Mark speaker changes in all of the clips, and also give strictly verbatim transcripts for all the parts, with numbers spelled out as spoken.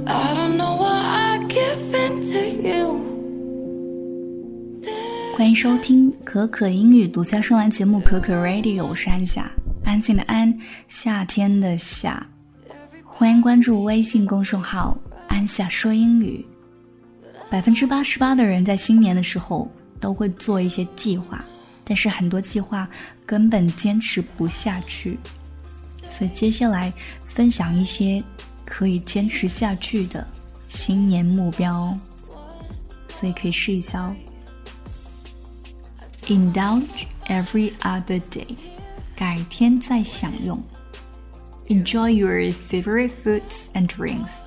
Speaker 1: I don't know why I give in to you。
Speaker 2: 欢迎收听可可英语独家双栏节目可可 Radio， 我是安夏，安静的安，夏天的夏。欢迎关注微信公众号安夏说英语。百分之八十八的人在新年的时候都会做一些计划，但是很多计划根本坚持不下去，所以接下来分享一些可以坚持下去的新年目标，所以可以试一下哦。Indulge every other day， 改天再享用。Enjoy your favorite foods and drinks.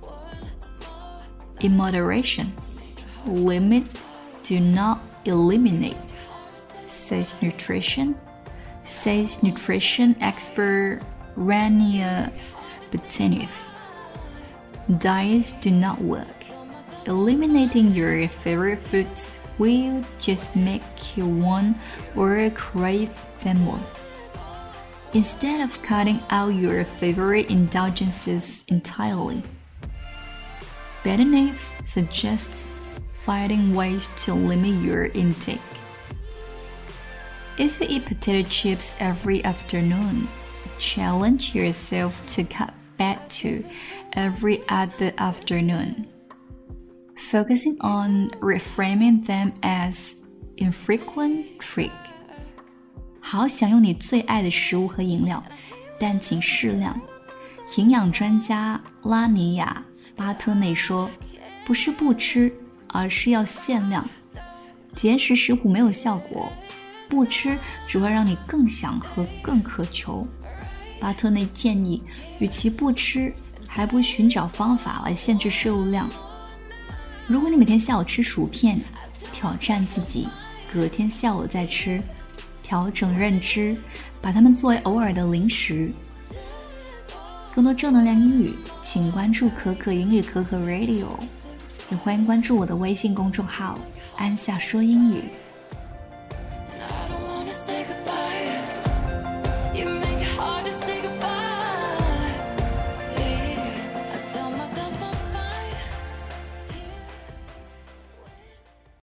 Speaker 2: In moderation, limit, do not eliminate, says nutrition, says nutrition expert Rania Bataniev. Diets do not work. Eliminating your favorite foods will just make you want or crave them more. Instead of cutting out your favorite indulgences entirely, Bataniev suggests finding ways to limit your intake. If you eat potato chips every afternoon, challenge yourself to cut back to every other afternoon, focusing on reframing them as infrequent treat. 好，享用你最爱的食物和饮料，但请适量。营养专家拉尼亚·巴特内说，不是不吃，而是要限量。节食食谱没有效果，不吃只会让你更想喝、更渴求。巴特内建议，与其不吃，还不寻找方法来限制摄入量。如果你每天下午吃薯片，挑战自己，隔天下午再吃，调整认知，把它们作为偶尔的零食。更多正能量英语，请关注可可英语可可 Radio， 也欢迎关注我的微信公众号安夏说英语。